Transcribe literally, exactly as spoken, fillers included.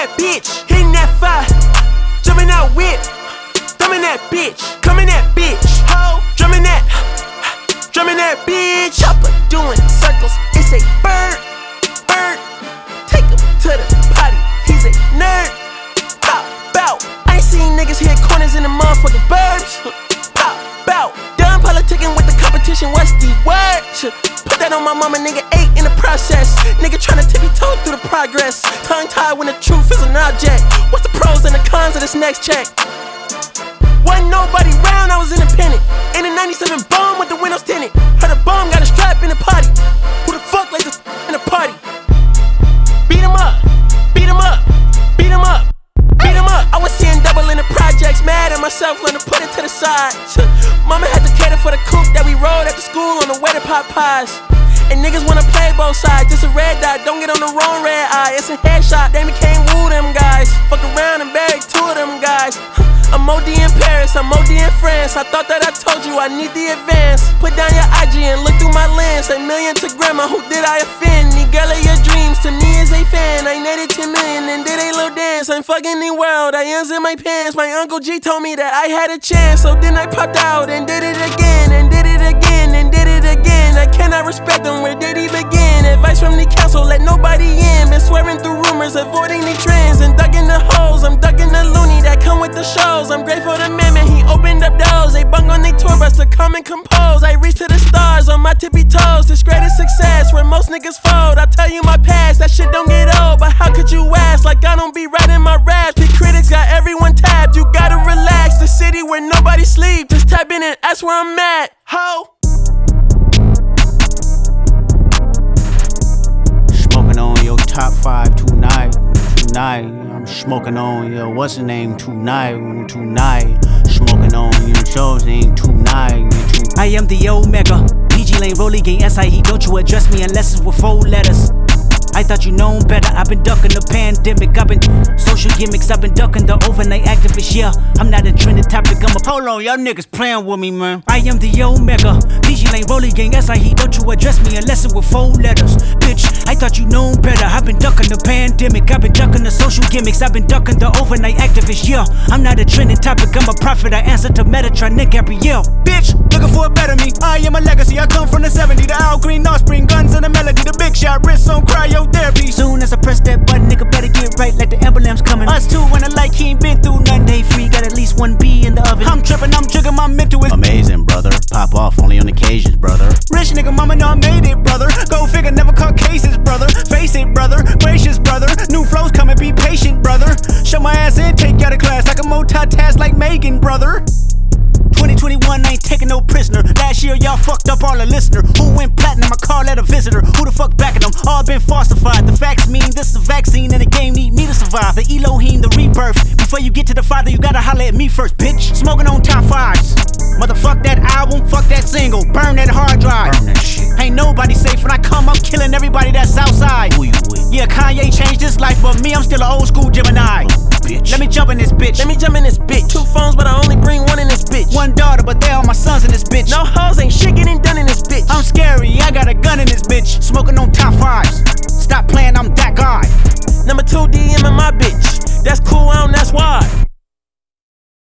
that bitch, hitting that fire, jumping out whip, thumbing that bitch, coming that bitch, ho, drumming that, drumming that bitch. Chopper doing circles, it's a bird, bird. Take him to the potty, he's a nerd. Bow, bow. I ain't seen niggas hit corners in the motherfucking burbs. Bow, bow. Done politicking with the competition, what's the word? Put that on my mama, nigga, eight in the process. Nigga tryna tippy toe through the progress. Tongue tied when the truth is an object. What's the pros and the cons of this next check? Wasn't nobody round, I was independent. In a ninety-seven bomb with the windows tinted. Heard a bomb got a strap in the potty. Who the fuck like this in the party? Beat him up, beat him up, beat him up, beat him up. I was seeing double in the projects, mad at myself, learned to put it to the side. Mama had to cater for the coupe that we rode after school on the way to pop pies. And niggas wanna play both sides, just a red dot, don't get on the wrong red eye. It's a headshot, they can't woo them guys. Fuck around and bury two of them guys. I'm O D in Paris, I'm O D in France. I thought that I told you I need the advance. Put down your I G and look through my lens. A million to grandma, who did I offend? The girl of your dreams to me is a fan. I netted ten million and did a little dance. I'm fucking the world, I ends in my pants. My Uncle G told me that I had a chance. So then I popped out and did it again, and did it again, and did it again. I cannot respect him, where did he begin? Advice from the council, let nobody in. Been swearing through rumors, avoiding the trends. And ducking the holes, I'm ducking the loony that come with the shows. I'm grateful to man, man, he opened up doors. They bung on they tour bus to come and compose. I reach to the stars on my tippy toes. This greatest success where most niggas fold. I tell you my past, that shit don't get old. But how could you ask like I don't be writing my raps? The critics got everyone tapped. You gotta relax, the city where nobody sleep. Just tap in and ask where I'm at, ho. Smoking on your top five tonight, tonight. I'm smoking on your what's the name tonight, tonight. Smoking on your shows ain't tonight, tonight. I am the Omega, P G Lane, Rolly Gang, S I E. Don't you address me unless it's with four letters. I thought you known better, I've been ducking the pandemic. I've been social gimmicks, I've been ducking the overnight activists. Yeah, I'm not a trending topic, I'm a hold on, y'all niggas playing with me, man. I am the Omega, P G Lane, Rolly Gang, S I E. Don't you address me unless it with four letters. Bitch, I thought you known better, I've been ducking the pandemic. I've been ducking the social gimmicks, I've been ducking the overnight activists. Yeah, I'm not a trending topic, I'm a prophet, I answer to Metatron, Nick Gabrielle. Bitch, looking for a better me, I am a legacy. I come from the seventies, the Al Green, Offspring, guns and the melody, the big shot, wrists on cryo therapy. Soon as I press that button, nigga better get right like the emblem's coming. Us two when the light, he ain't been through nothing. Day free, got at least one B in the oven. I'm tripping, I'm triggering, my mental is amazing, brother. Pop off only on occasions, brother. Rich nigga, mama know I made it, brother. Go figure, never caught cases, brother. Face it, brother. Gracious, brother. New flows coming, be patient, brother. Show my ass in, take you out of class. I can multitask like Megan, brother. twenty twenty-one, I ain't taking no prisoner. Last year, y'all fucked up all the listener. Who went platinum? I call that a visitor. Who the fuck backing them? All been falsified. The facts mean this is a vaccine and the game need me to survive. The Elohim, the rebirth. Before you get to the Father, you gotta holler at me first, bitch. Smoking on top fives. Motherfuck that album, fuck that single. Burn that hard drive. Burn that shit. Ain't nobody safe when I come, I'm killing everybody that's outside. Who you with? Yeah, Kanye changed his life, but me, I'm still an old school Gemini. Bitch. Let me jump in this bitch. Let me jump in this bitch. Two phones, but I only bring one in this bitch. One daughter, but they all my sons in this bitch. No hoes, ain't shit getting done in this bitch. I'm scary, I got a gun in this bitch. Smoking on top five.